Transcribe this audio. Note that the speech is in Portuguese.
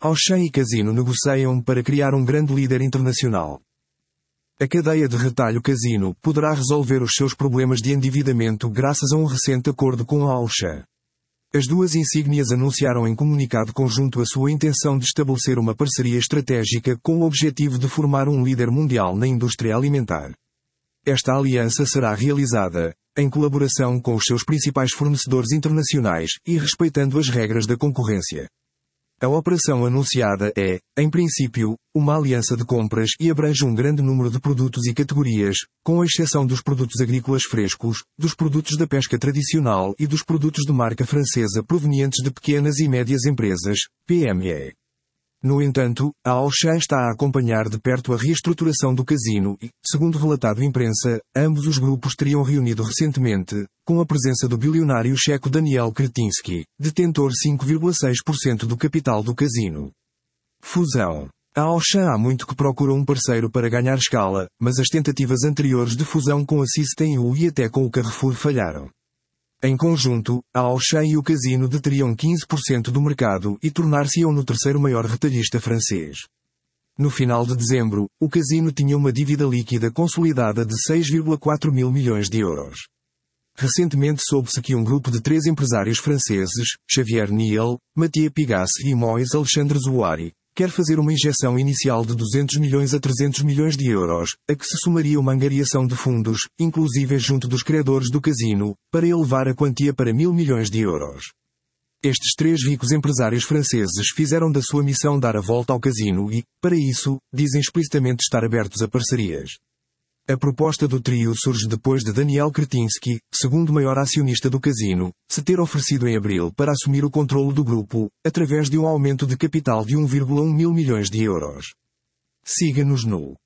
Auchan e Casino negociam para criar um grande líder internacional. A cadeia de retalho Casino poderá resolver os seus problemas de endividamento graças a um recente acordo com a Auchan. As duas insígnias anunciaram em comunicado conjunto a sua intenção de estabelecer uma parceria estratégica com o objetivo de formar um líder mundial na indústria alimentar. Esta aliança será realizada em colaboração com os seus principais fornecedores internacionais e respeitando as regras da concorrência. A operação anunciada é, em princípio, uma aliança de compras e abrange um grande número de produtos e categorias, com exceção dos produtos agrícolas frescos, dos produtos da pesca tradicional e dos produtos de marca francesa provenientes de pequenas e médias empresas, PME. No entanto, a Auchan está a acompanhar de perto a reestruturação do Casino e, segundo relatado imprensa, ambos os grupos teriam reunido recentemente, com a presença do bilionário checo Daniel Kretinsky, detentor 5,6% do capital do Casino. Fusão. A Auchan há muito que procura um parceiro para ganhar escala, mas as tentativas anteriores de fusão com a Système e até com o Carrefour falharam. Em conjunto, a Auchan e o Casino deteriam 15% do mercado e tornar-se-iam no terceiro maior retalhista francês. No final de dezembro, o Casino tinha uma dívida líquida consolidada de 6,4 mil milhões de euros. Recentemente soube-se que um grupo de 3 empresários franceses, Xavier Niel, Mathieu Pigasse e Moïse Alexandre Zouari, quer fazer uma injeção inicial de 200 milhões a 300 milhões de euros, a que se somaria uma angariação de fundos, inclusive junto dos credores do Casino, para elevar a quantia para 1.000 milhões de euros. Estes 3 ricos empresários franceses fizeram da sua missão dar a volta ao Casino e, para isso, dizem explicitamente estar abertos a parcerias. A proposta do trio surge depois de Daniel Kretinsky, segundo maior acionista do Casino, se ter oferecido em abril para assumir o controlo do grupo, através de um aumento de capital de 1,1 mil milhões de euros. Siga-nos no